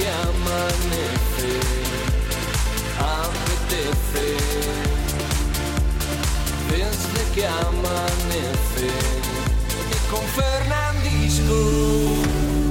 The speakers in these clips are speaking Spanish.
que amanece, apetece, desde que amanece, y con Fernandisco.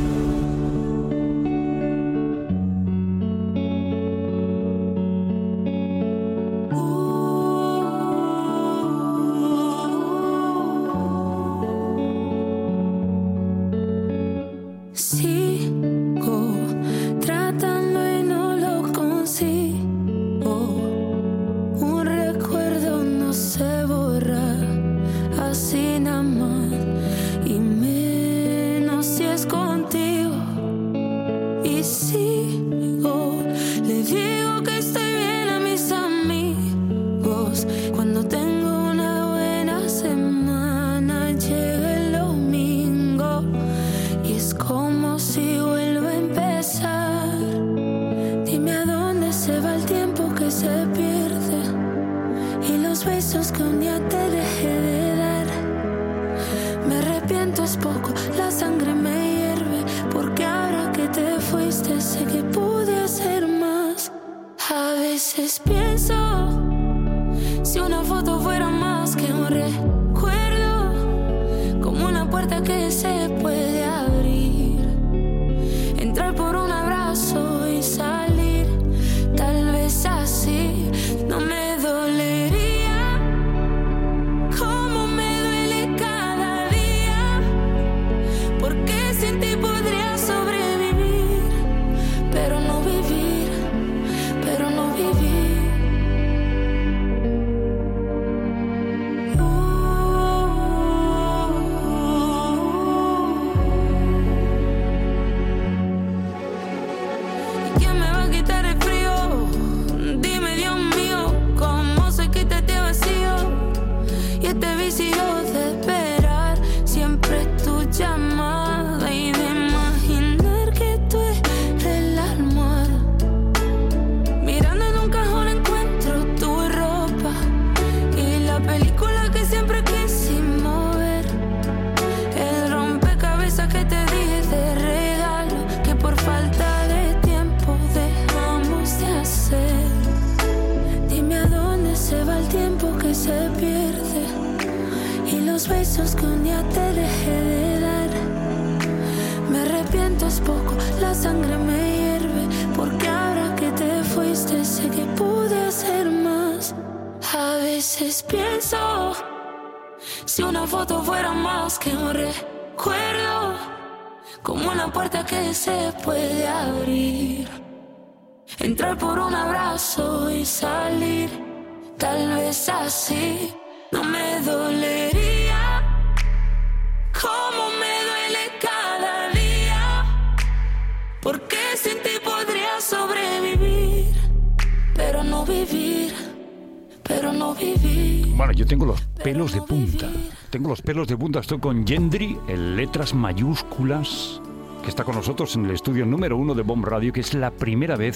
Bueno, yo tengo los pelos de punta. Tengo los pelos de punta. Estoy con Yendri, en letras mayúsculas, que está con nosotros en el estudio número 1 de Bomb Radio, que es la primera vez,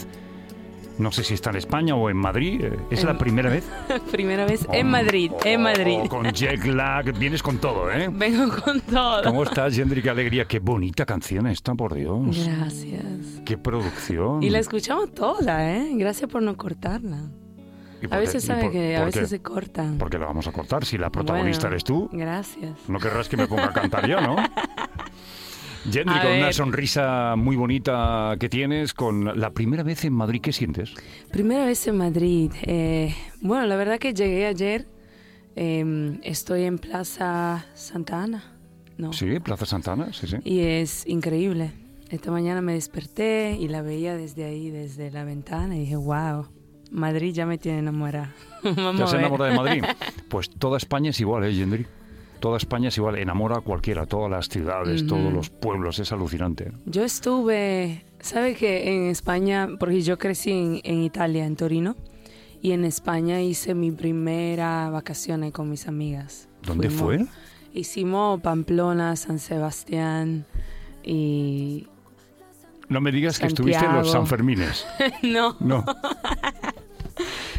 no sé si está en España o en Madrid, ¿es la primera vez? Primera vez en Madrid, en Madrid. Con jet lag, vienes con todo, ¿eh? Vengo con todo. ¿Cómo estás, Yendri? Qué alegría, qué bonita canción esta, por Dios. Gracias. Qué producción. Y la escuchamos toda, ¿eh? Gracias por no cortarla. A veces sabe que a veces se corta. ¿Por qué la vamos a cortar? Si la protagonista eres tú. Gracias. No querrás que me ponga a cantar yo, ¿no? Yendri, con una sonrisa muy bonita que tienes, con la primera vez en Madrid, ¿qué sientes? Primera vez en Madrid. Bueno, la verdad que llegué ayer. Estoy en Plaza Santa Ana. No. Sí, Plaza Santa Ana, sí, sí. Y es increíble. Esta mañana me desperté y la veía desde ahí, desde la ventana, y dije, wow. Madrid ya me tiene enamorada. ¿Te has enamorado de Madrid? Pues toda España es igual, Yendri. Toda España es igual, enamora a cualquiera, todas las ciudades, todos los pueblos, es alucinante. Yo estuve, ¿sabe que en España, porque yo crecí en Italia, en Torino, y en España hice mi primera vacaciones con mis amigas. ¿Dónde fue? Hicimos Pamplona, San Sebastián y... No me digas Santiago. Que estuviste en los Sanfermines. No. No.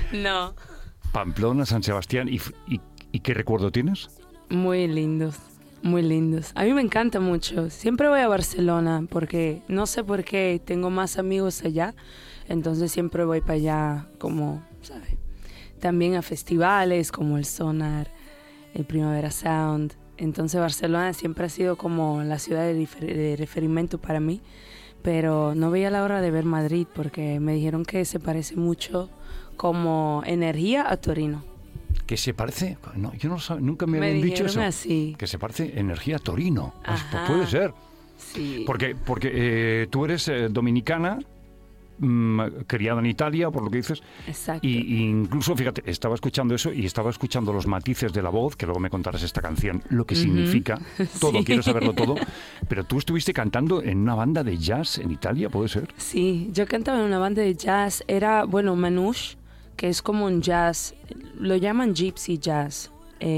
No. Pamplona, San Sebastián, ¿y qué recuerdo tienes? Muy lindos. Muy lindos. A mí me encanta mucho. Siempre voy a Barcelona porque no sé por qué tengo más amigos allá. Entonces siempre voy para allá como, ¿sabes? También a festivales como el Sonar, el Primavera Sound. Entonces Barcelona siempre ha sido como la ciudad de referimiento para mí. Pero no veía la hora de ver Madrid porque me dijeron que se parece mucho como energía a Torino. ¿Que se parece? No, yo no nunca me habían dicho eso. Así. Que se parece energía a Torino. Pues Ajá. puede ser. Sí. Porque tú eres dominicana, criada en Italia, por lo que dices. Exacto. Y incluso, fíjate, estaba escuchando eso y estaba escuchando los matices de la voz, que luego me contarás esta canción, lo que significa, todo, Sí. quiero saberlo todo. Pero tú estuviste cantando en una banda de jazz en Italia, ¿puede ser? Sí, yo cantaba en una banda de jazz. Era, bueno, Manouche, que es como un jazz, lo llaman gypsy jazz,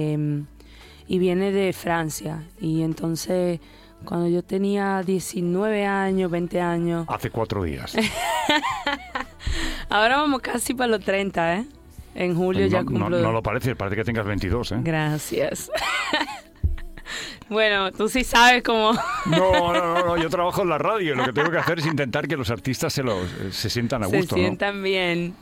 y viene de Francia. Y entonces, cuando yo tenía 19 años, 20 años... Hace 4 días. Ahora vamos casi para los 30, ¿eh? En julio ya cumplo... No lo parece que tengas 22, ¿eh? Gracias. Bueno, tú sí sabes cómo... No, yo trabajo en la radio y lo que tengo que hacer es intentar que los artistas se sientan a gusto, Se sientan bien.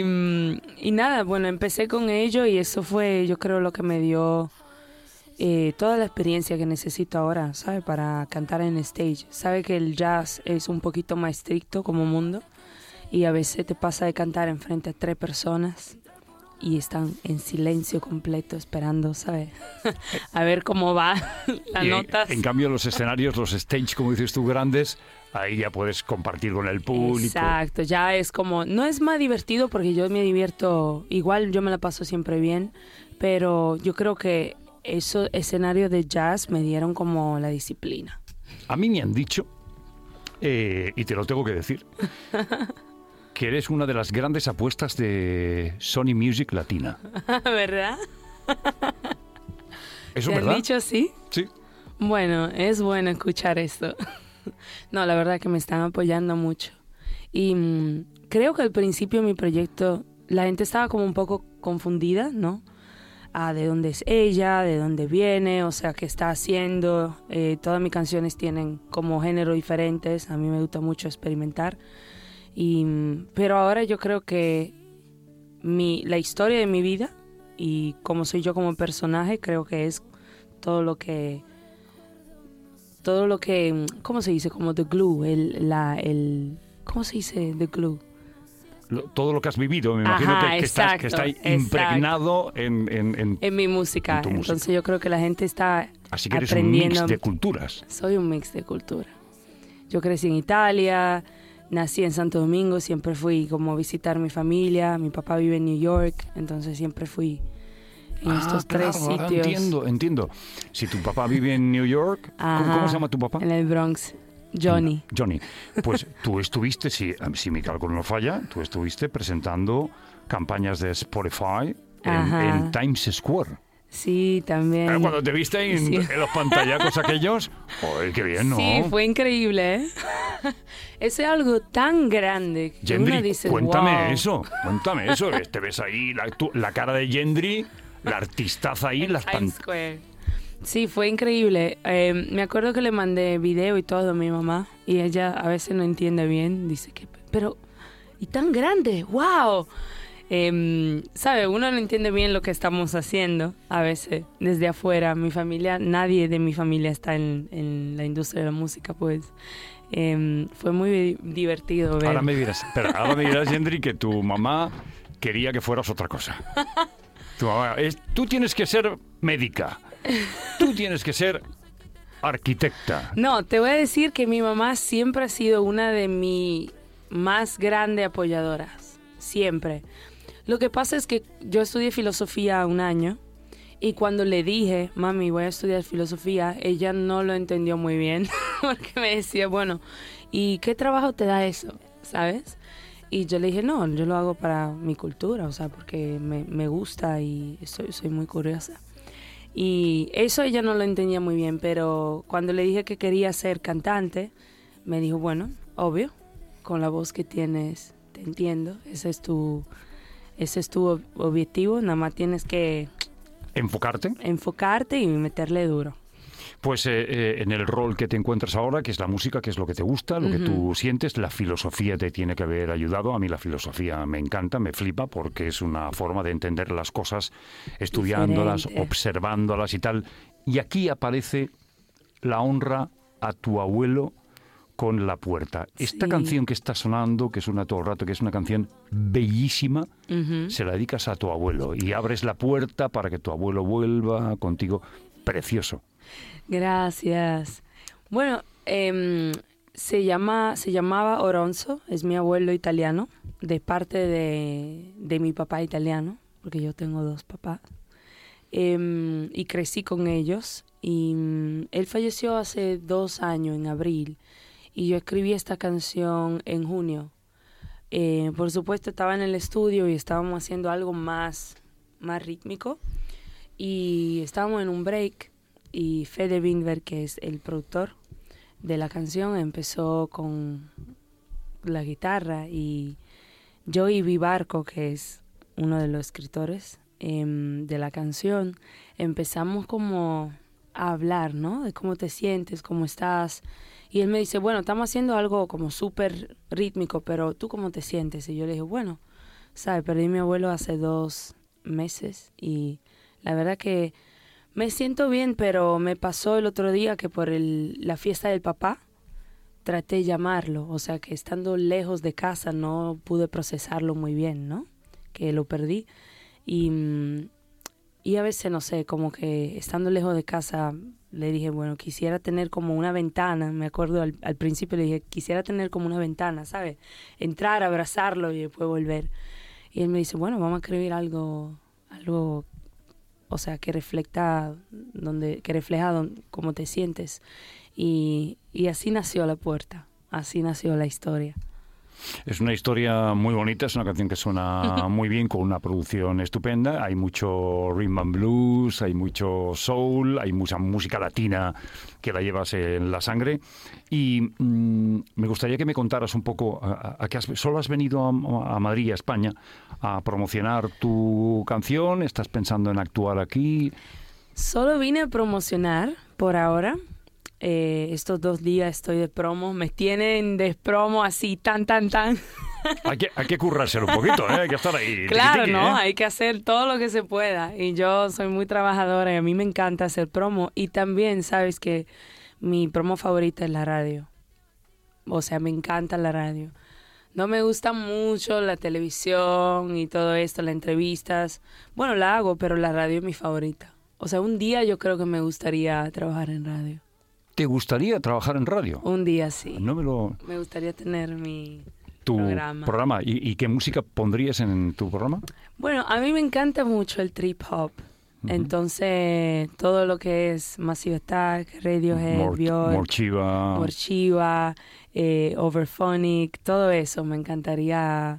Y nada, bueno, empecé con ello y eso fue, yo creo, lo que me dio toda la experiencia que necesito ahora, ¿sabes? Para cantar en stage. Sabe que el jazz es un poquito más estricto como mundo y a veces te pasa de cantar enfrente a 3 personas y están en silencio completo esperando, ¿sabes? A ver cómo va las notas. En cambio, los escenarios, los stage, como dices tú, grandes, ahí ya puedes compartir con el público. Exacto, ya es como, no es más divertido porque yo me divierto, igual yo me la paso siempre bien, pero yo creo que esos escenarios de jazz me dieron como la disciplina. A mí me han dicho, y te lo tengo que decir, que eres una de las grandes apuestas de Sony Music Latina. ¿Verdad? ¿Eso ¿Te es verdad? han dicho así? Sí. Bueno, es bueno escuchar esto. No, la verdad que me están apoyando mucho. Y creo que al principio de mi proyecto la gente estaba como un poco confundida, ¿no? De dónde es ella, de dónde viene, o sea, qué está haciendo. Todas mis canciones tienen como géneros diferentes. A mí me gusta mucho experimentar. Pero ahora yo creo que la historia de mi vida y cómo soy yo como personaje, creo que es todo lo que, ¿cómo se dice? Como the glue, ¿cómo se dice the glue? Todo lo que has vivido, me imagino que está impregnado en mi música. En tu música. Entonces yo creo que la gente está Así que eres aprendiendo. un mix de culturas. Soy un mix de cultura. Yo crecí en Italia, nací en Santo Domingo, siempre fui como a visitar mi familia. Mi papá vive en New York, entonces siempre fui en estos 3 ahora sitios. Entiendo. Si tu papá vive en New York, ¿cómo se llama tu papá? En el Bronx. Johnny. Pues tú estuviste, si mi cálculo no falla, tú estuviste presentando campañas de Spotify en Times Square. Sí, también. Cuando te viste en los pantallacos aquellos, ¡joder, qué bien!, ¿no? Sí, fue increíble, ¿eh? Eso es algo tan grande que Gendry, uno dice, cuéntame wow. eso. Te ves ahí la cara de Gendry, la artistaza ahí, las Times Square. Sí, fue increíble. Me acuerdo que le mandé video y todo a mi mamá y ella a veces no entiende bien. Dice que, pero, ¿y tan grande? ¡Wow! ¿Sabe? Uno no entiende bien lo que estamos haciendo a veces desde afuera. Mi familia, nadie de mi familia está en la industria de la música, pues. Fue muy divertido ver. Ahora me dirás, Gendry, que tu mamá quería que fueras otra cosa. Tú tienes que ser médica. Tú tienes que ser arquitecta. No, te voy a decir que mi mamá siempre ha sido una de mis más grandes apoyadoras. Siempre. Lo que pasa es que yo estudié filosofía 1 año y cuando le dije, mami, voy a estudiar filosofía, ella no lo entendió muy bien porque me decía, bueno, ¿y qué trabajo te da eso? ¿Sabes? Y yo le dije, no, yo lo hago para mi cultura, o sea, porque me gusta y soy muy curiosa. Y eso ella no lo entendía muy bien, pero cuando le dije que quería ser cantante, me dijo, bueno, obvio, con la voz que tienes, te entiendo, ese es tu objetivo, nada más tienes que enfocarte y meterle duro. Pues en el rol que te encuentras ahora, que es la música, que es lo que te gusta, lo que tú sientes, la filosofía te tiene que haber ayudado. A mí la filosofía me encanta, me flipa, porque es una forma de entender las cosas, estudiándolas, observándolas y tal. Y aquí aparece la honra a tu abuelo con La Puerta. Esta canción que está sonando, que suena todo el rato, que es una canción bellísima, se la dedicas a tu abuelo y abres la puerta para que tu abuelo vuelva contigo. Precioso. Gracias. Bueno, se llamaba Oronzo, es mi abuelo italiano, de parte de mi papá italiano, porque yo tengo 2 papás, y crecí con ellos. Y él falleció hace 2 años, en abril, y yo escribí esta canción en junio. Por supuesto, estaba en el estudio y estábamos haciendo algo más rítmico, y estábamos en un break. Y Fede Wingberg, que es el productor de la canción, empezó con la guitarra, y yo y Vivarco, que es uno de los escritores de la canción, empezamos como a hablar, ¿no? De cómo te sientes, cómo estás. Y él me dice, bueno, estamos haciendo algo como súper rítmico, pero ¿tú cómo te sientes? Y yo le dije, bueno, ¿sabes? Perdí a mi abuelo hace 2 meses y la verdad que me siento bien, pero me pasó el otro día que por la fiesta del papá traté de llamarlo. O sea, que estando lejos de casa no pude procesarlo muy bien, ¿no? Que lo perdí. Y a veces, no sé, como que estando lejos de casa le dije, bueno, quisiera tener como una ventana. Me acuerdo al principio le dije, quisiera tener como una ventana, ¿sabes? Entrar, abrazarlo y después volver. Y él me dice, bueno, vamos a escribir algo, o sea, que refleja cómo te sientes. Y así nació La Puerta, así nació la historia. Es una historia muy bonita, es una canción que suena muy bien, con una producción estupenda. Hay mucho rhythm and blues, hay mucho soul, hay mucha música latina que la llevas en la sangre. Y me gustaría que me contaras un poco, ¿solo has venido a Madrid, a España, a promocionar tu canción? ¿Estás pensando en actuar aquí? Solo vine a promocionar por ahora. Estos 2 días estoy de promo, me tienen de promo así, tan. Hay que currárselo un poquito, ¿eh? Hay que estar ahí. Claro, ¿no? Hay que hacer todo lo que se pueda. Y yo soy muy trabajadora y a mí me encanta hacer promo. Y también, sabes que mi promo favorita es la radio. O sea, me encanta la radio. No me gusta mucho la televisión y todo esto, las entrevistas. Bueno, la hago, pero la radio es mi favorita. O sea, un día yo creo que me gustaría trabajar en radio. ¿Te gustaría trabajar en radio? Un día sí. Me gustaría tener tu programa. ¿Y qué música pondrías en tu programa? Bueno, a mí me encanta mucho el trip hop. Entonces, todo lo que es Massive Attack, Radiohead, Björk, Morchiva, Overphonic, todo eso, me encantaría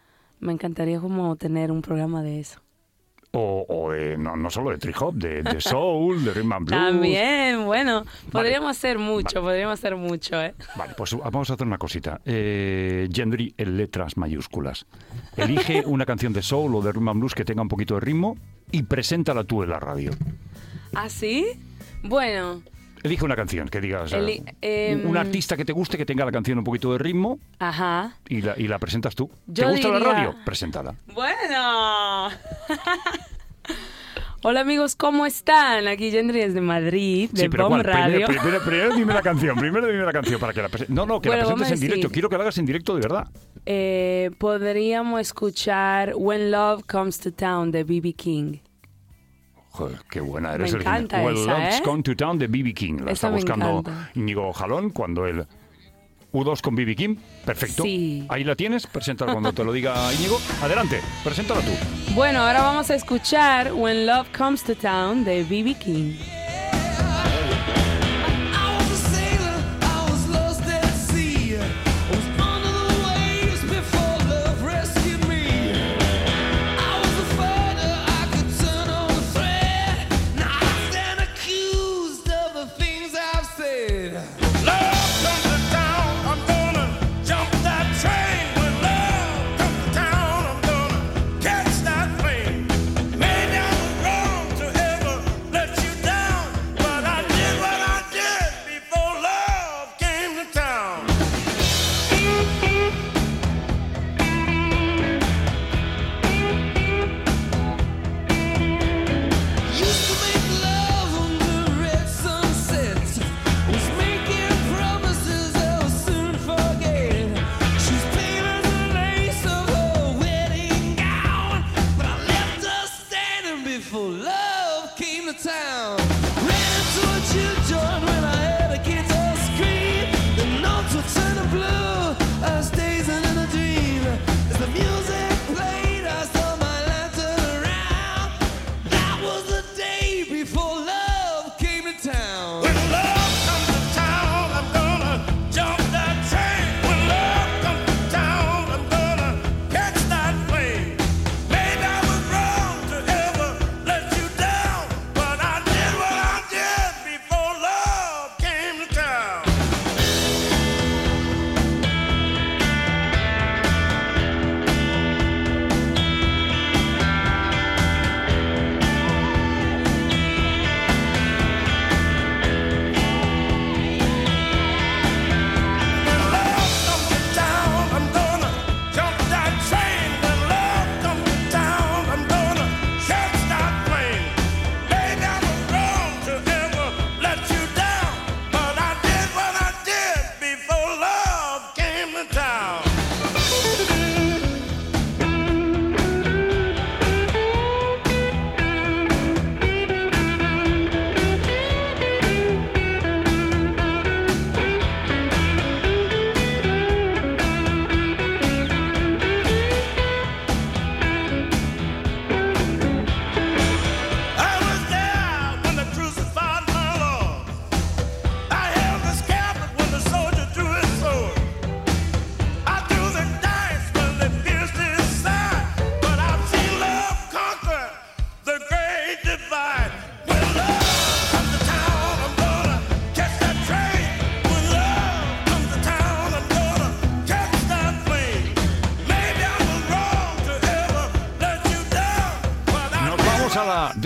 como tener un programa de eso. O no solo de trip hop, de soul, de rhythm and blues. También, bueno, podríamos hacer mucho, ¿eh? Vale, pues vamos a hacer una cosita. Gendry en letras mayúsculas. Elige una canción de soul o de rhythm and blues que tenga un poquito de ritmo y preséntala tú en la radio. ¿Ah, sí? Bueno. Elige una canción que digas, un artista que te guste, que tenga la canción un poquito de ritmo. Ajá. Y la presentas tú. ¿Te gusta la radio? Preséntala. Bueno. Hola amigos, ¿cómo están? Aquí Gendry desde Madrid, de BOM Radio. Primero dime la canción, para que la presentes. No, que la presentes en directo. Quiero que la hagas en directo de verdad. Podríamos escuchar When Love Comes to Town de B.B. King. Joder, qué buena eres. Me encanta esa, When Love's Come to Town de B.B. King. La está buscando Íñigo Jalón cuando él... U2 con B.B. King, perfecto. Sí. Ahí la tienes, preséntala cuando te lo diga Íñigo. Adelante, preséntala tú. Bueno, ahora vamos a escuchar When Love Comes to Town de B.B. King. Down.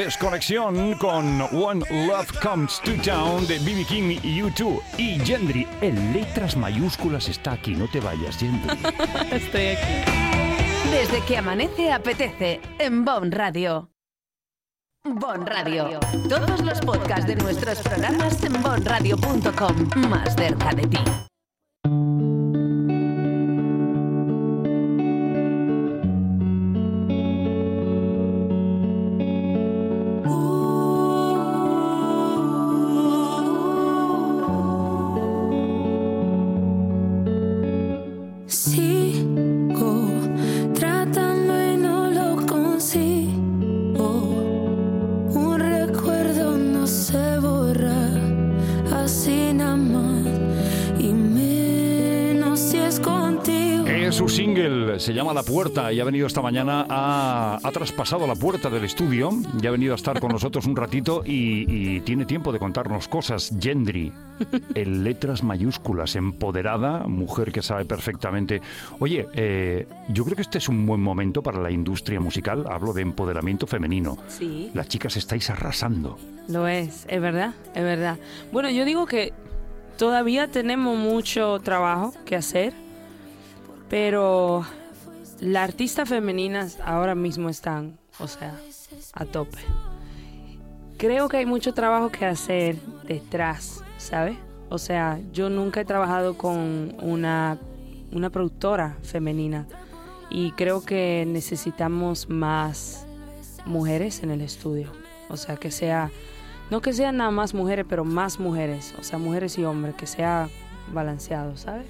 Desconexión con When Love Comes to Town de B.B. King y U2. Y Gendry, en letras mayúsculas, está aquí. No te vayas, Gendry. Estoy aquí. Desde que amanece apetece en Bon Radio. Bon Radio. Todos los podcasts de nuestros programas en bonradio.com. Más cerca de ti. Su single se llama La Puerta y ha venido esta mañana, ha traspasado la puerta del estudio y ha venido a estar con nosotros un ratito y tiene tiempo de contarnos cosas. Gendry, en letras mayúsculas, empoderada, mujer que sabe perfectamente. Oye, yo creo que este es un buen momento para la industria musical. Hablo de empoderamiento femenino. Sí. Las chicas estáis arrasando. Lo es verdad, es verdad. Bueno, yo digo que todavía tenemos mucho trabajo que hacer, pero las artistas femeninas ahora mismo están, a tope. Creo que hay mucho trabajo que hacer detrás, ¿sabes? Yo nunca he trabajado con una productora femenina y creo que necesitamos más mujeres en el estudio. No que sean nada más mujeres, pero más mujeres, mujeres y hombres, que sea balanceado, ¿sabes?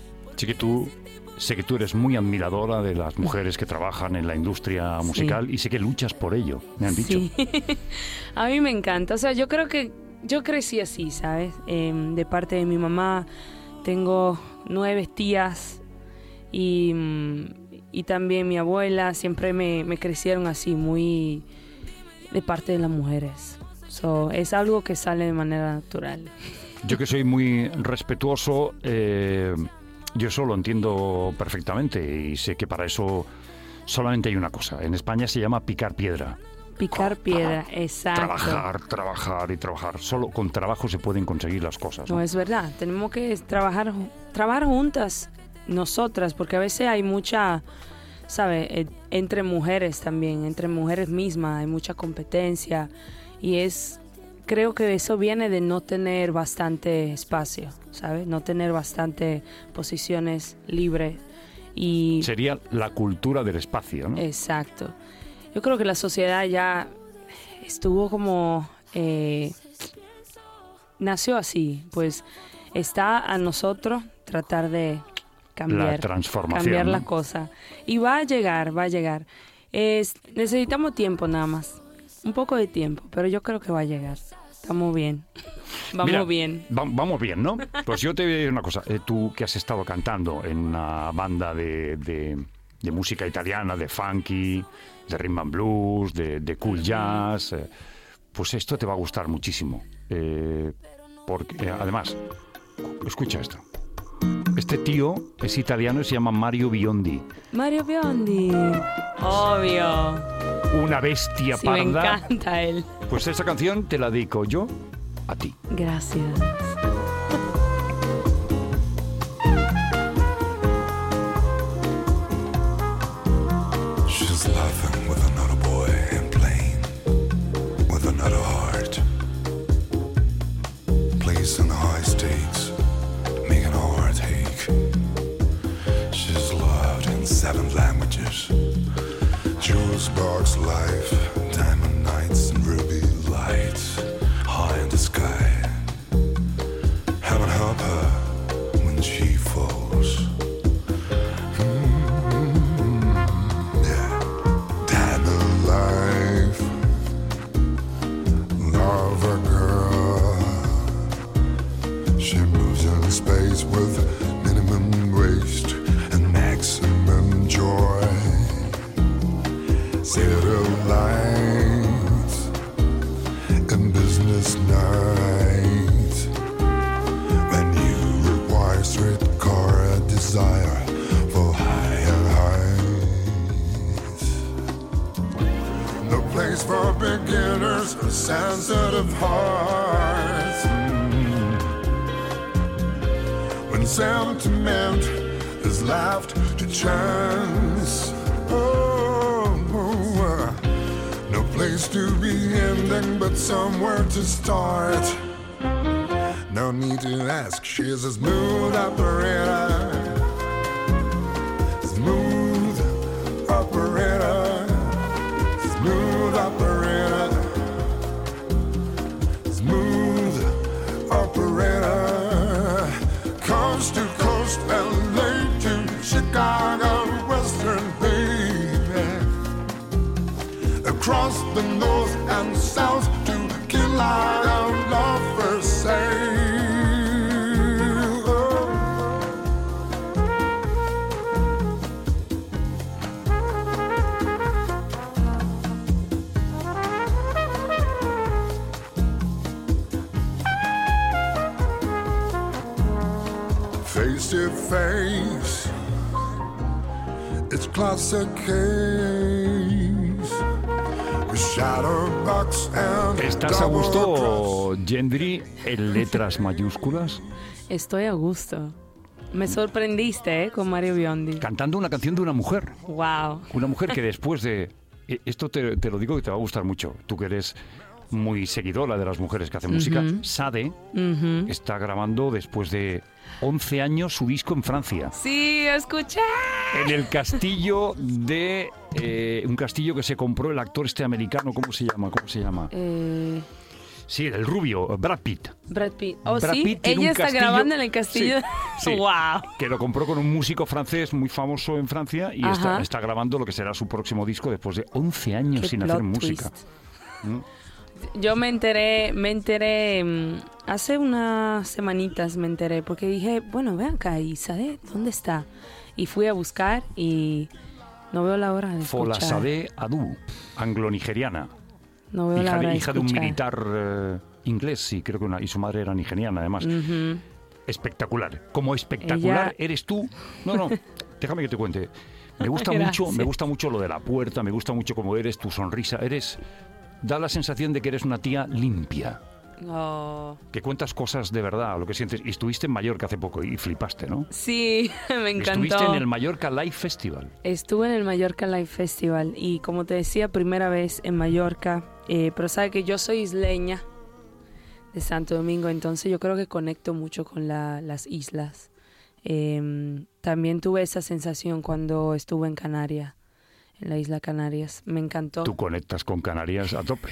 Sé que tú eres muy admiradora de las mujeres que trabajan en la industria musical, sí. Y sé que luchas por ello, me han dicho. Sí. A mí me encanta. Yo creo que yo crecí así, ¿sabes? De parte de mi mamá tengo 9 tías y también mi abuela siempre me crecieron así, muy de parte de las mujeres. Es algo que sale de manera natural. Yo que soy muy respetuoso, yo eso lo entiendo perfectamente y sé que para eso solamente hay una cosa. En España se llama picar piedra. Picar piedra, exacto. Trabajar y trabajar. Solo con trabajo se pueden conseguir las cosas, ¿no? No, es verdad. Tenemos que trabajar juntas, nosotras, porque a veces hay mucha, ¿sabes? Entre mujeres también, entre mujeres mismas hay mucha competencia y creo que eso viene de no tener bastante espacio, ¿sabes? No tener bastante posiciones libres. Sería la cultura del espacio, ¿no? Exacto. Yo creo que la sociedad ya estuvo como... nació así, pues está a nosotros tratar de cambiar. La transformación. Cambiar, ¿no? La cosa. Y va a llegar. Necesitamos tiempo nada más. Un poco de tiempo, pero yo creo que va a llegar. Estamos bien. Vamos bien, ¿no? Pues yo te voy a decir una cosa. Tú que has estado cantando en una banda de música italiana, de funky, de rhythm and blues, de cool jazz, pues esto te va a gustar muchísimo. Porque además, escucha esto. Este tío es italiano y se llama Mario Biondi. Mario Biondi, obvio. Una bestia sí, parda. Me encanta él. Pues esta canción te la dedico yo a ti. Gracias. She's laughing with another boy and playing with another heart. Placing high stakes, making a heart ache. She's loved in 7 languages. Jewels box life, diamond nights and ruby lights, high in the sky. Heaven help her when she falls. Yeah, diamond life, love a girl. She moves in space with minimum waste and maximum joy. Zero lights and business nights. When you require streetcar desire for higher heights. No place for beginners, sensitive hearts. When sentiment is left to chance, no place to be ending, but somewhere to start. No need to ask, she's a smooth operator. Smooth operator. Smooth operator. Smooth operator. Coast to coast, LA to Chicago, Western baby. Across the north and south to kill our lovers say. Face to face, it's classic case. With Shadowbox and ¿Estás a gusto, Gendry, en letras mayúsculas? Estoy a gusto. Me sorprendiste, con Mario Biondi. Cantando una canción de una mujer. Wow. Una mujer que después de... Esto te lo digo que te va a gustar mucho. Tú que eres muy seguidora de las mujeres que hacen música. Sade está grabando después de 11 años su disco en Francia. Sí, escuché. En el castillo de... un castillo que se compró el actor este americano. ¿Cómo se llama? Sí, el rubio, Brad Pitt. Brad Pitt. Oh, Brad sí, Pitt tiene ella un está castillo- grabando en el castillo. Sí, sí. Wow. Que lo compró con un músico francés muy famoso en Francia y Ajá. está grabando lo que será su próximo disco después de 11 años Qué sin plot hacer música. twist. Yo me enteré hace unas semanitas me enteré, porque dije, bueno, ve acá, ¿y Sade dónde está? Y fui a buscar y no veo la hora de Fola escuchar. Sade Adu, anglo-nigeriana. No veo la hora de Hija de un escuchar. militar inglés, sí, creo que y su madre era nigeriana además. Ujú. Espectacular. Como espectacular Ella- eres tú. No, déjame que te cuente. Me gusta mucho lo de la puerta, me gusta mucho cómo eres, tu sonrisa. Da la sensación de que eres una tía limpia, Oh. que cuentas cosas de verdad, lo que sientes. Y estuviste en Mallorca hace poco y flipaste, ¿no? Sí, me encantó. Estuviste en el Mallorca Live Festival. Estuve en el Mallorca Live Festival y, como te decía, primera vez en Mallorca, pero sabe que yo soy isleña de Santo Domingo, entonces yo creo que conecto mucho con las islas. También tuve esa sensación cuando estuve en Canarias, en la isla Canarias. Me encantó. Tú conectas con Canarias a tope.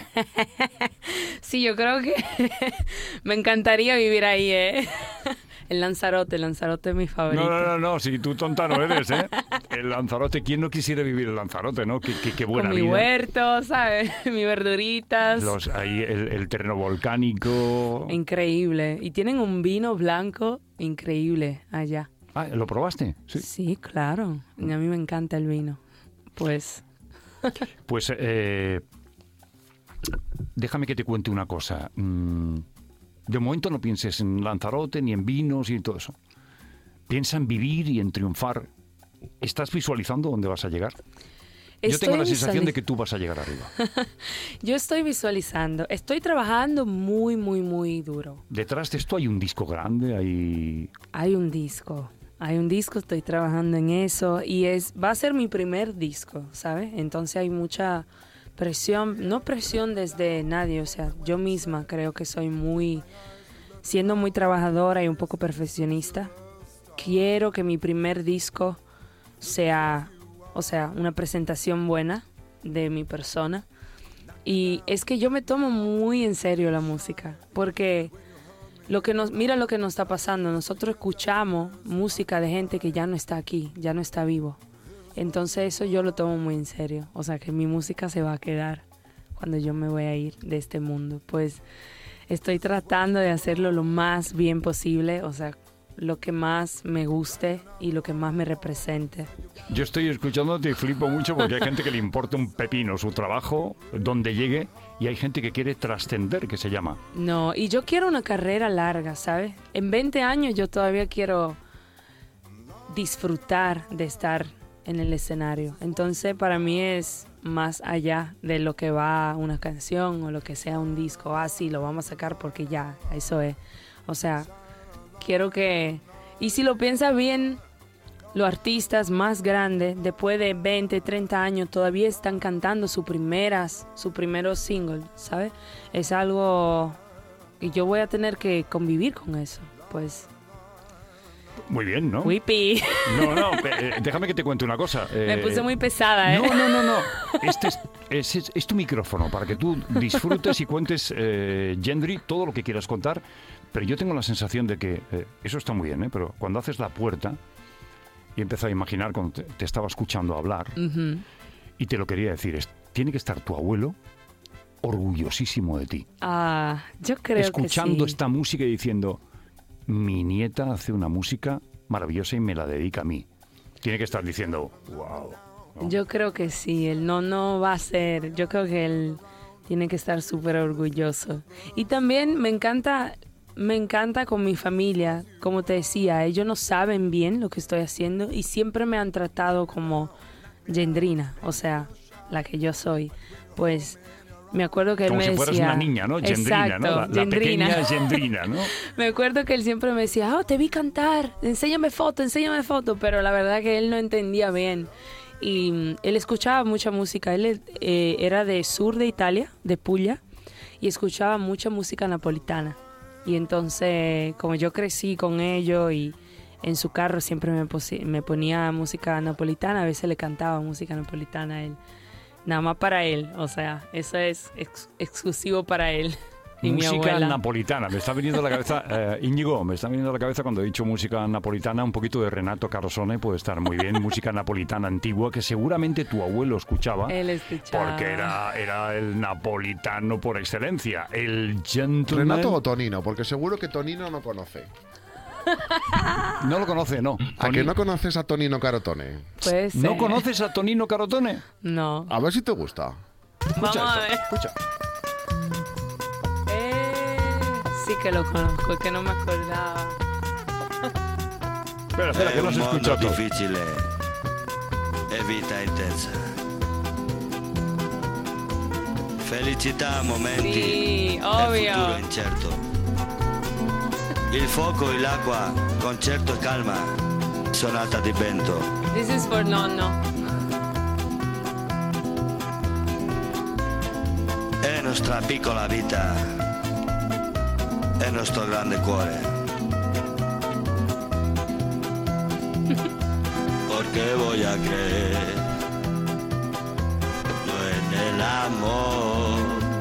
Sí, yo creo que me encantaría vivir ahí, ¿eh? El Lanzarote es mi favorito. No, si tú tonta no eres, ¿eh? El Lanzarote, ¿quién no quisiera vivir el Lanzarote, no? Qué buena Con mi vida. huerto, ¿sabes? Mis verduritas. Ahí el terreno volcánico. Increíble. Y tienen un vino blanco increíble allá. Ah, ¿lo probaste? Sí. Sí, claro. Y a mí me encanta el vino. Pues, Pues déjame que te cuente una cosa. De momento no pienses en Lanzarote, ni en vinos y todo eso. Piensa en vivir y en triunfar. ¿Estás visualizando dónde vas a llegar? Yo tengo la sensación de que tú vas a llegar arriba. yo estoy visualizando. Estoy trabajando muy, muy, muy duro. Detrás de esto hay un disco grande, Hay un disco, estoy trabajando en eso y va a ser mi primer disco, ¿sabes? Entonces hay mucha presión, no presión desde nadie, o sea, yo misma creo que soy siendo muy trabajadora y un poco perfeccionista. Quiero que mi primer disco sea, o sea, una presentación buena de mi persona. Y es que yo me tomo muy en serio la música, porque mira lo que nos está pasando. Nosotros escuchamos música de gente que ya no está aquí, ya no está vivo. Entonces eso yo lo tomo muy en serio. O sea, que mi música se va a quedar cuando yo me voy a ir de este mundo. Pues estoy tratando de hacerlo lo más bien posible, o sea, lo que más me guste y lo que más me represente. Yo estoy escuchándote y flipo mucho porque hay gente que le importa un pepino su trabajo, donde llegue, y hay gente que quiere trascender, que se llama. No, y yo quiero una carrera larga, ¿sabes? En 20 años yo todavía quiero disfrutar de estar en el escenario. Entonces para mí es más allá de lo que va una canción o lo que sea un disco. Sí, lo vamos a sacar porque ya, eso es. O sea, quiero que... Y si lo piensas bien, los artistas más grandes, después de 20, 30 años, todavía están cantando sus primeros singles, ¿sabes? Es algo... Y yo voy a tener que convivir con eso, pues... Muy bien, ¿no? Whippy. No, déjame que te cuente una cosa. Me puse muy pesada, ¿eh? No. Este es tu micrófono para que tú disfrutes y cuentes, Gendry, todo lo que quieras contar. Pero yo tengo la sensación de que eso está muy bien, ¿eh? Pero cuando haces la puerta y empiezo a imaginar cuando te estaba escuchando hablar, y te lo quería decir, tiene que estar tu abuelo orgullosísimo de ti. Yo creo escuchando que sí. esta música y diciendo... Mi nieta hace una música maravillosa y me la dedica a mí. Tiene que estar diciendo, wow. ¿No? Yo creo que sí, él no va a ser. Yo creo que él tiene que estar súper orgulloso. Y también me encanta con mi familia, como te decía, ellos no saben bien lo que estoy haciendo y siempre me han tratado como Gendrina, o sea, la que yo soy. Pues... Me acuerdo que él como me si decía... fueras una niña, ¿no? Gendrina, exacto, ¿no? La pequeña Gendrina, ¿no? Me acuerdo que él siempre me decía, te vi cantar, enséñame foto, pero la verdad que él no entendía bien. Y él escuchaba mucha música, él era de sur de Italia, de Puglia, y escuchaba mucha música napolitana. Y entonces, como yo crecí con ellos y en su carro siempre me ponía música napolitana, a veces le cantaba música napolitana a él. Nada más para él, o sea, eso es exclusivo para él. Y música mi abuela. napolitana, me está viniendo a la cabeza, Íñigo, me está viniendo a la cabeza cuando he dicho música napolitana, un poquito de Renato Carosone puede estar muy bien, música napolitana antigua, que seguramente tu abuelo escuchaba. Él escuchaba. Porque era el napolitano por excelencia, el gentleman. ¿Renato o Tonino? Porque seguro que Tonino no conoce. No lo conoce, no. ¿A que no conoces a Tonino Carotone? Puede ser. ¿No conoces a Tonino Carotone? No. A ver si te gusta. Vamos a ver. Escucha. Sí que lo conozco, es que no me acordaba. Espera, que no se escucha todo. Difficile e vita intensa. Felicità, momenti Sì, e ovvio. futuro incerto. Il fuoco e l'acqua, concerto e calma, sonata di vento. This is for nonno. È nostra piccola vita, è nostro grande cuore. Porque voy a creer yo en el amor.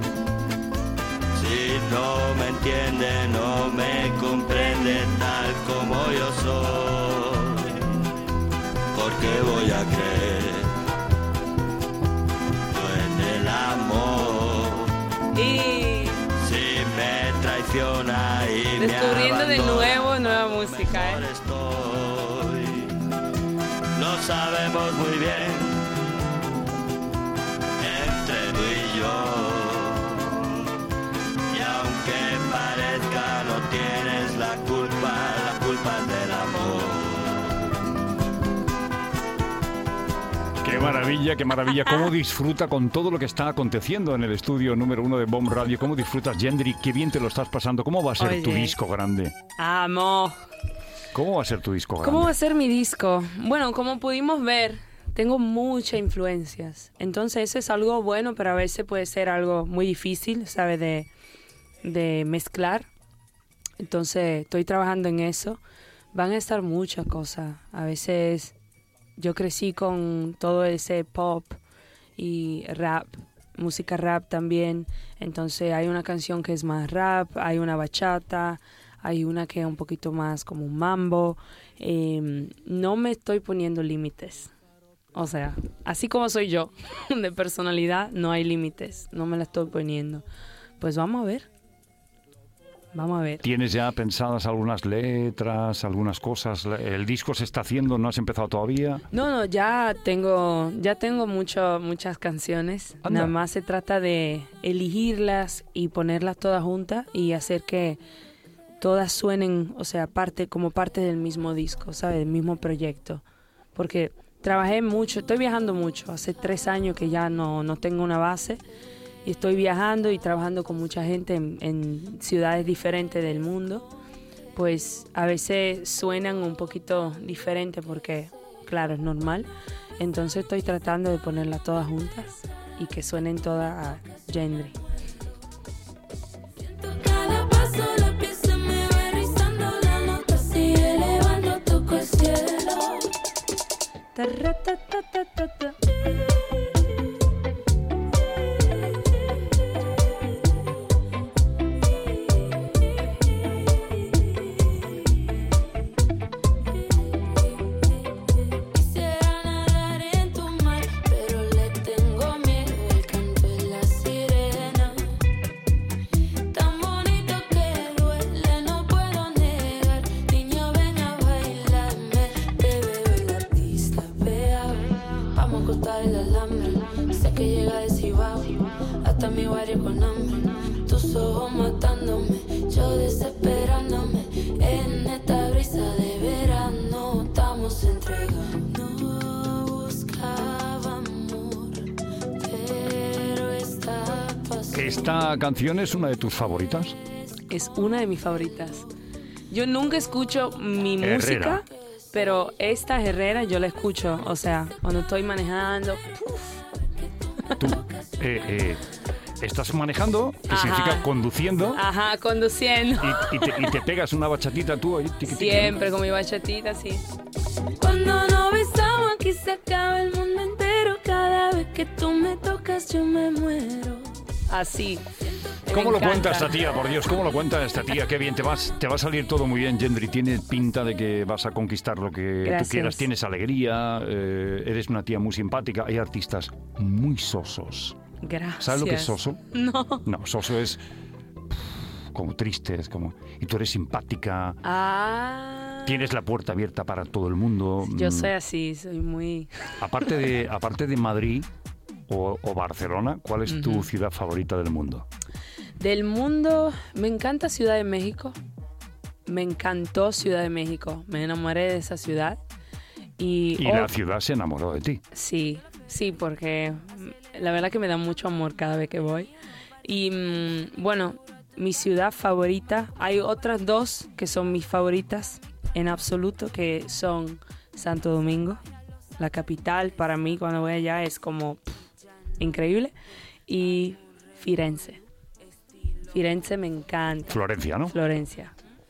Si no me entiende, no me comprende tal como yo soy. Porque voy a creer yo en el amor. Y Si me traiciona y descubriendo me de nuevo nueva música, mejor estoy. Lo sabemos muy bien entre tú y yo. Y aunque parezca no tienes la culpa es del amor. Qué maravilla, cómo disfruta con todo lo que está aconteciendo en el estudio número 1 de Bomb Radio, cómo disfrutas, Gendry, qué bien te lo estás pasando, cómo va a ser tu Oye. disco grande, amo. cómo va a ser tu disco grande. ¿Cómo va a ser mi disco? Bueno, como pudimos ver, tengo muchas influencias. Entonces eso es algo bueno, pero a veces puede ser algo muy difícil, ¿sabes? De mezclar. Entonces estoy trabajando en eso. Van a estar muchas cosas. A veces yo crecí con todo ese pop y rap, música rap también. Entonces hay una canción que es más rap, hay una bachata, hay una que es un poquito más como un mambo. No me estoy poniendo límites. O sea, así como soy yo, de personalidad, no hay límites. No me la estoy poniendo. Pues vamos a ver. Vamos a ver. ¿Tienes ya pensadas algunas letras, algunas cosas? ¿El disco se está haciendo? ¿No has empezado todavía? No, ya tengo muchas canciones. Anda. Nada más se trata de elegirlas y ponerlas todas juntas y hacer que todas suenen, o sea, como parte del mismo disco, ¿sabes? Del mismo proyecto. Porque trabajé mucho, estoy viajando mucho. Hace 3 años que ya no tengo una base y estoy viajando y trabajando con mucha gente en ciudades diferentes del mundo. Pues a veces suenan un poquito diferente porque, claro, es normal. Entonces estoy tratando de ponerlas todas juntas y que suenen todas a Gendry. Cada paso la pieza me va rizando, la nota sigue elevando, toco el cielo. Ta-ra-ta-ta-ta-ta-ta. Quisiera nadar en tu mar, pero le tengo miedo al canto de la sirena. Tan bonito que duele, no puedo negar. Niño, ven a bailarme, te veo en la pista, vea. Vamos a cortar el alambre, sé que llega de Cibao hasta mi barrio con hambre. Tus ojos matándome, yo desesperándome. En esta brisa de verano estamos entregados. No buscaba amor, pero esta pasión. ¿Esta canción es una de tus favoritas? Es una de mis favoritas. Yo nunca escucho mi Herrera. música, pero esta Herrera yo la escucho. O sea, cuando estoy manejando. Tú estás manejando, que Ajá. significa conduciendo, Ajá, conduciendo. y te pegas una bachatita tú ahí. Tiqui, tiqui, Siempre con mi bachatita, sí. Cuando nos besamos aquí se acaba el mundo entero. Cada vez que tú me tocas yo me muero. Así. ¿Cómo Me lo cuenta encanta. esta tía? Por Dios, ¿cómo lo cuenta esta tía? Qué bien, te va a salir todo muy bien, Gendry. Tiene pinta de que vas a conquistar lo que tú Gracias. quieras. Tienes alegría, eres una tía muy simpática. Hay artistas muy sosos. Gracias. ¿Sabes lo que es soso? No. No, soso es como triste, es como... Y tú eres simpática, Ah. tienes la puerta abierta para todo el mundo. Yo soy así, soy muy... Aparte de Madrid o Barcelona, ¿cuál es tu ciudad favorita del mundo? Del mundo, me encanta Ciudad de México. Me encantó Ciudad de México. Me enamoré de esa ciudad. Y La ciudad se enamoró de ti. Sí, porque la verdad que me da mucho amor cada vez que voy. Y bueno, mi ciudad favorita, hay otras 2 que son mis favoritas en absoluto, que son Santo Domingo, la capital. Para mí cuando voy allá es como increíble. Y Firenze. Firenze me encanta. Florencia, ¿no? Florencia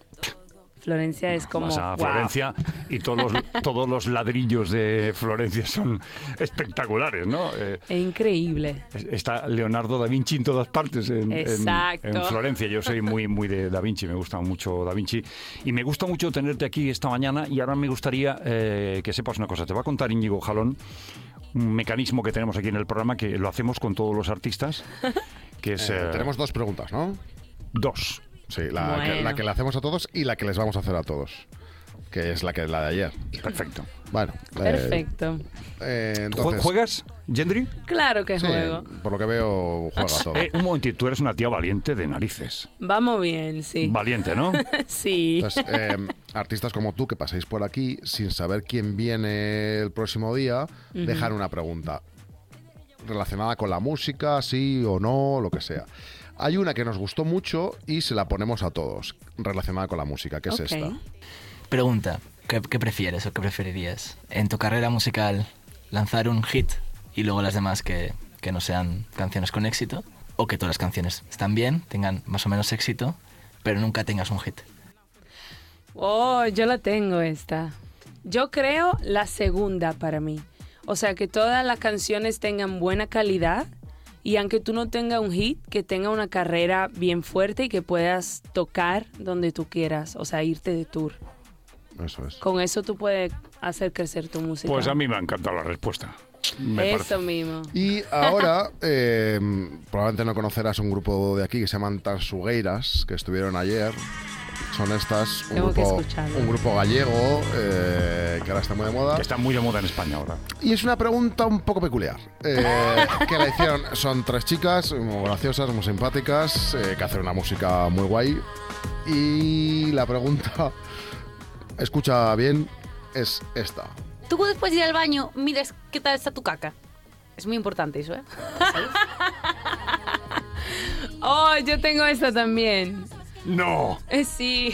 es como... Vas a wow. Florencia y todos los ladrillos de Florencia son espectaculares, ¿no? Es increíble. Está Leonardo da Vinci en todas partes Exacto. en Florencia. Yo soy muy de da Vinci, me gusta mucho da Vinci. Y me gusta mucho tenerte aquí esta mañana y ahora me gustaría que sepas una cosa. Te va a contar Íñigo Jalón un mecanismo que tenemos aquí en el programa que lo hacemos con todos los artistas, que es... Tenemos 2 preguntas, ¿no? 2. Sí, Bueno. la que le hacemos a todos y la que les vamos a hacer a todos. Que es la de ayer. Perfecto. Bueno. Perfecto. Entonces, ¿Juegas, Gendry? Claro que sí, juego. por lo que veo, juega todo. Un momentito, tú eres una tía valiente de narices. Vamos bien, sí. Valiente, ¿no? Sí. Entonces, artistas como tú que pasáis por aquí sin saber quién viene el próximo día, dejan una pregunta relacionada con la música, sí o no, lo que sea. Hay una que nos gustó mucho y se la ponemos a todos, relacionada con la música, que es Ok. esta. Pregunta, ¿qué prefieres o qué preferirías? ¿En tu carrera musical lanzar un hit y luego las demás que no sean canciones con éxito? ¿O que todas las canciones están bien, tengan más o menos éxito, pero nunca tengas un hit? Oh, yo la tengo esta. Yo creo la segunda para mí. O sea, que todas las canciones tengan buena calidad y aunque tú no tengas un hit, que tenga una carrera bien fuerte y que puedas tocar donde tú quieras, o sea, irte de tour. Eso es. Con eso tú puedes hacer crecer tu música. Pues a mí me ha encantado la respuesta. Me Eso parece. mismo. Y ahora, probablemente no conocerás un grupo de aquí que se llaman Tansugueiras, que estuvieron ayer. Son estas, Tengo que escucharlo. un grupo gallego que ahora está muy de moda. Que está muy de moda en España ahora. Y es una pregunta un poco peculiar. Que la hicieron, son 3 chicas muy graciosas, muy simpáticas, que hacen una música muy guay. Y la pregunta, escucha bien, es esta. tú después de ir al baño, miras qué tal está tu caca. Es muy importante eso, ¿eh? Oh, yo tengo esta también. No. Sí.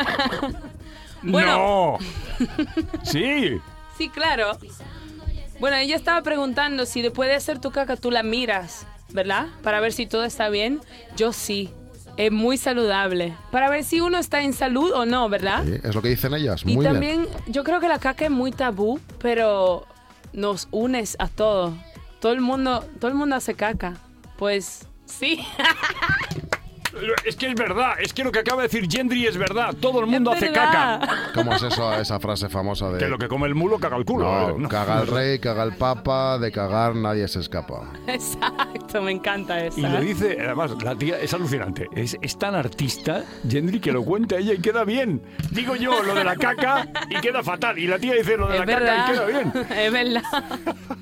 Bueno. No. Sí. Sí, claro. Bueno, ella estaba preguntando si después de hacer tu caca tú la miras, ¿verdad? Para ver si todo está bien. Yo sí. Es muy saludable. Para ver si uno está en salud o no, ¿verdad? Sí, es lo que dicen ellas. Muy Y bien. también yo creo que la caca es muy tabú, pero nos unes a todos. Todo el mundo hace caca. Pues sí. Es que es verdad, es que lo que acaba de decir Gendry es verdad. Todo el mundo Es hace verdad. caca. ¿Cómo es eso, esa frase famosa de... Que lo que come el mulo caga el culo. No, caga el rey, caga el papa, de cagar nadie se escapa. Exacto, me encanta esa. Y lo dice, además, la tía es alucinante. Es tan artista, Gendry, que lo cuenta ella y queda bien. Digo yo lo de la caca y queda fatal. Y la tía dice lo de Es la verdad. caca y queda bien. Es verdad.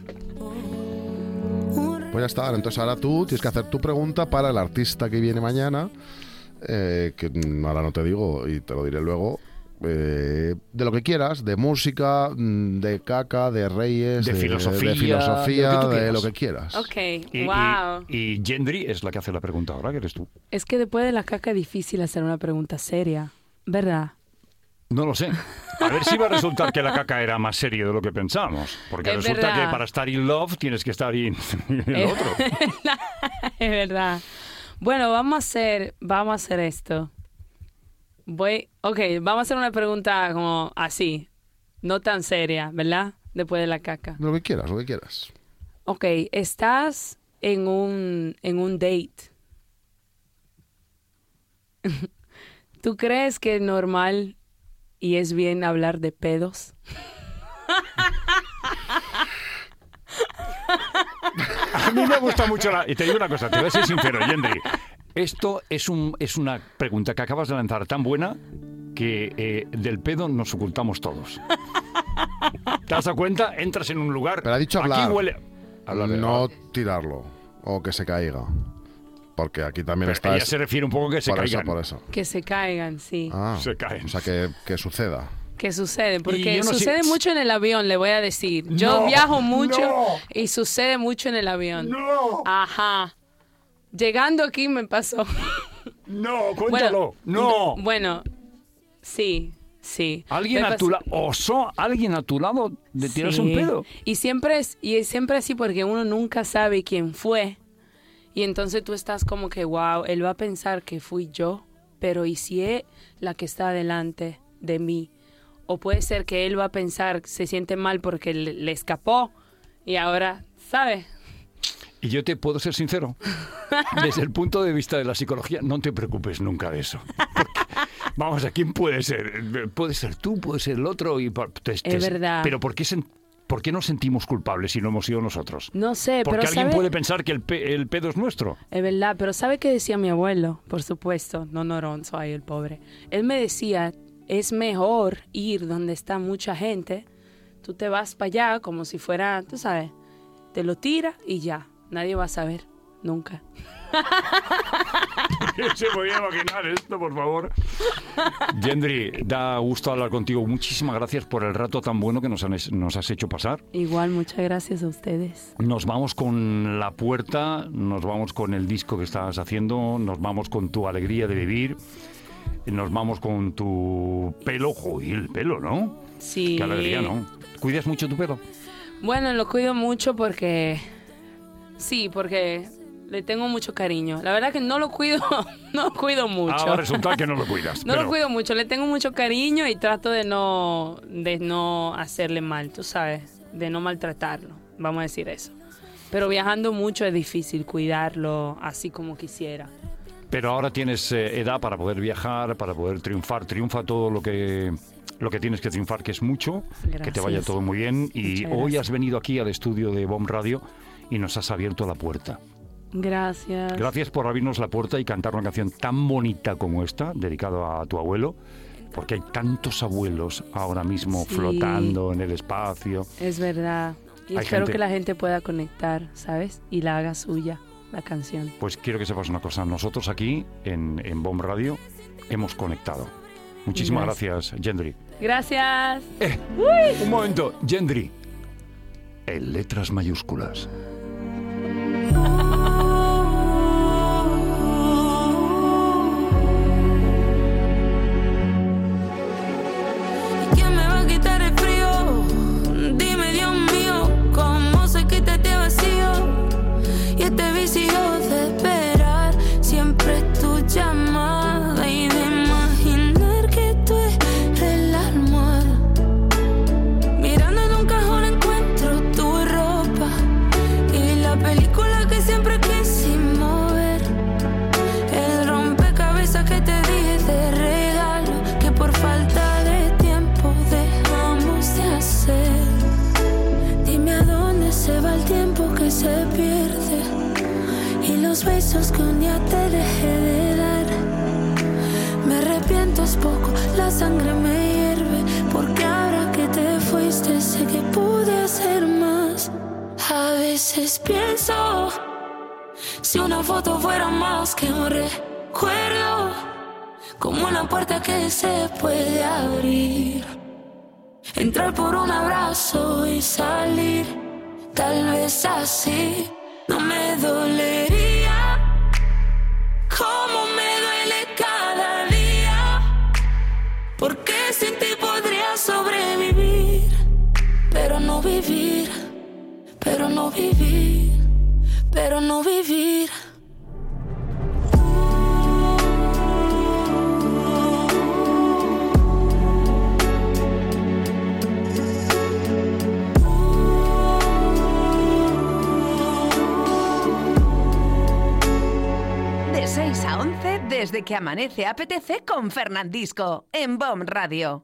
Pues ya está, entonces ahora tú tienes que hacer tu pregunta para el artista que viene mañana, que ahora no te digo y te lo diré luego, de lo que quieras, de música, de caca, de reyes, De filosofía, de lo que tú quieras. Ok, Y, wow. y Gendry es la que hace la pregunta ahora, que eres tú. Es que después de la caca es difícil hacer una pregunta seria, ¿verdad? No lo sé. A ver si va a resultar que la caca era más serio de lo que pensamos. Porque Es resulta verdad. que para estar in love tienes que estar in el Es otro. Es verdad. Bueno, vamos a hacer esto. Vamos a hacer una pregunta como así, no tan seria, ¿verdad? Después de la caca. Lo que quieras, lo que quieras. Ok, estás en un date. ¿Tú crees que es normal y es bien hablar de pedos? A mí me gusta mucho y te digo una cosa, te voy a ser sincero, Gendry. Esto es una pregunta que acabas de lanzar tan buena que del pedo nos ocultamos todos. ¿Te has dado cuenta? Entras en un lugar... Pero ha dicho hablar. Aquí huele... Hablar de- No tirarlo o que se caiga. Porque aquí también Pero está... ella se refiere un poco que se por caigan. eso, por eso. Que se caigan, sí. Ah, Se caen. O sea, que suceda. ¿Qué sucede? Y Porque yo no sé- sucede mucho en el avión, le voy a decir. Yo No, viajo mucho no. y sucede mucho en el avión. ¡No! Ajá. Llegando aquí me pasó. ¡No! ¡Cuéntalo! ¡No! Bueno, sí. ¿Alguien Me a tu lado osó alguien a tu lado de tirarse un Sí. pedo? Y siempre es así porque uno nunca sabe quién fue. Y entonces tú estás como que, wow, él va a pensar que fui yo, pero ¿y si es la que está delante de mí? O puede ser que él va a pensar, se siente mal porque le escapó y ahora, ¿sabe? Y yo te puedo ser sincero. Desde el punto de vista de la psicología, no te preocupes nunca de eso. Porque, vamos, ¿a quién puede ser? Puede ser tú, puede ser el otro. Es verdad. Pero ¿por qué nos sentimos culpables si no hemos sido nosotros? No sé, Porque pero alguien ¿sabe? puede pensar que el pedo es nuestro. Es verdad, pero ¿sabe qué decía mi abuelo? Por supuesto, no Noronzo, ahí el pobre. Él me decía, es mejor ir donde está mucha gente. Tú te vas para allá como si fuera, tú sabes, te lo tiras y ya. Nadie va a saber, nunca. Se podía imaginar esto, por favor. Gendry, da gusto hablar contigo. Muchísimas gracias por el rato tan bueno que nos has hecho pasar. Igual, muchas gracias a ustedes. Nos vamos con La Puerta, nos vamos con el disco que estás haciendo, nos vamos con tu alegría de vivir, nos vamos con tu pelo. Joder, el pelo, ¿no? Sí. Qué alegría, ¿no? ¿Cuidas mucho tu pelo? Bueno, lo cuido mucho porque... Sí, porque le tengo mucho cariño. La verdad que no lo cuido, no lo cuido mucho. Ah, va a resultar que no lo cuidas. No lo cuido mucho, le tengo mucho cariño y trato de no hacerle mal, tú sabes, de no maltratarlo, vamos a decir eso. Pero viajando mucho es difícil cuidarlo así como quisiera. Pero ahora tienes edad para poder viajar, para poder triunfar. Triunfa todo lo que tienes que triunfar, que es mucho. Gracias. Que te vaya todo muy bien. Y Muchas hoy gracias. has venido aquí al estudio de BOM Radio y nos has abierto la puerta. Gracias. Gracias por abrirnos la puerta y cantar una canción tan bonita como esta, dedicada a tu abuelo, porque hay tantos abuelos ahora mismo Sí. flotando en el espacio. Es verdad. Y Hay espero gente- que la gente pueda conectar, ¿sabes? Y la haga suya, la canción. Pues quiero que sepas una cosa, nosotros aquí en BOM Radio hemos conectado. Muchísimas gracias, Gendry. Gracias. Un momento, Gendry. En letras mayúsculas. ¿Quién me va a quitar el frío? Dime, Dios mío, ¿cómo se quita este vacío? Y este vicio de esperar siempre tu llamada y de imaginar que tú eres la almohada. Mirando en un cajón encuentro tu ropa y la película que siempre quisimos ver. El rompecabezas que te di de regalo que por falta de tiempo dejamos de hacer. Dime a dónde se va el tiempo que se pierde y los besos que un día te dejé de dar. Me arrepiento, es poco, la sangre me hierve porque ahora que te fuiste sé que pude hacer más. A veces pienso, si una foto fuera más que un recuerdo, como una puerta que se puede abrir, entrar por un abrazo y salir, tal vez así no me dolería como me duele cada día, porque sin ti podría sobrevivir, pero no vivir, pero no vivir, pero no vivir. De 6 a 11, desde que amanece apetece con Fernandisco, en BOM Radio.